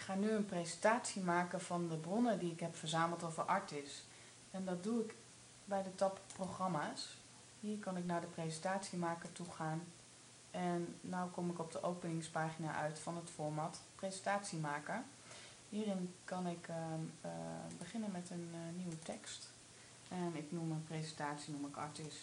ga nu een presentatie maken van de bronnen die ik heb verzameld over Artis. En dat doe ik bij de tab programma's. Hier kan ik naar de presentatiemaker toe gaan. En nu kom ik op de openingspagina uit van het format presentatiemaker. Hierin kan ik beginnen met een nieuwe tekst. En ik noem mijn presentatie Artis.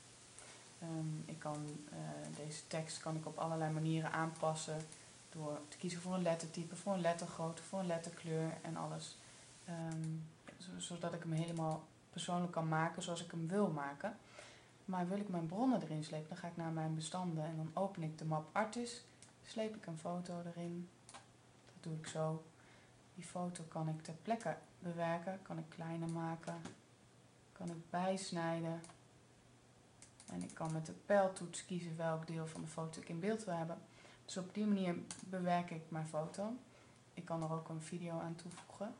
Deze tekst kan ik op allerlei manieren aanpassen door te kiezen voor een lettertype, voor een lettergrootte, voor een letterkleur en alles. Zodat ik hem helemaal persoonlijk kan maken zoals ik hem wil maken. Maar wil ik mijn bronnen erin slepen, dan ga ik naar mijn bestanden en dan open ik de map Artis. Sleep ik een foto erin. Dat doe ik zo. Die foto kan ik ter plekke bewerken, kan ik kleiner maken, kan ik bijsnijden. En ik kan met de pijltoets kiezen welk deel van de foto ik in beeld wil hebben. Dus op die manier bewerk ik mijn foto. Ik kan er ook een video aan toevoegen.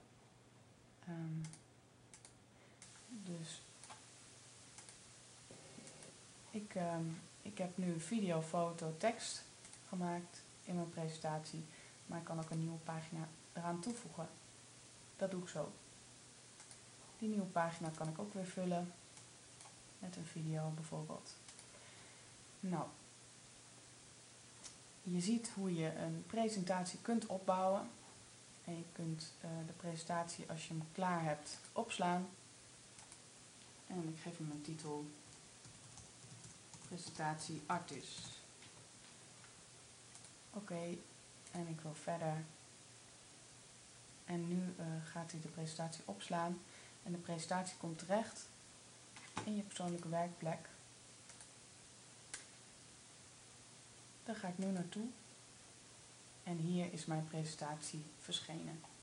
Dus ik heb nu video, foto, tekst gemaakt in mijn presentatie. Maar ik kan ook een nieuwe pagina eraan toevoegen. Dat doe ik zo. Die nieuwe pagina kan ik ook weer vullen met een video bijvoorbeeld. Nou, je ziet hoe je een presentatie kunt opbouwen. En je kunt de presentatie, als je hem klaar hebt, opslaan. En ik geef hem een titel. Presentatie Artis. Oké, en ik wil verder. En nu gaat hij de presentatie opslaan. En de presentatie komt terecht in je persoonlijke werkplek. Daar ga ik nu naartoe. En hier is mijn presentatie verschenen.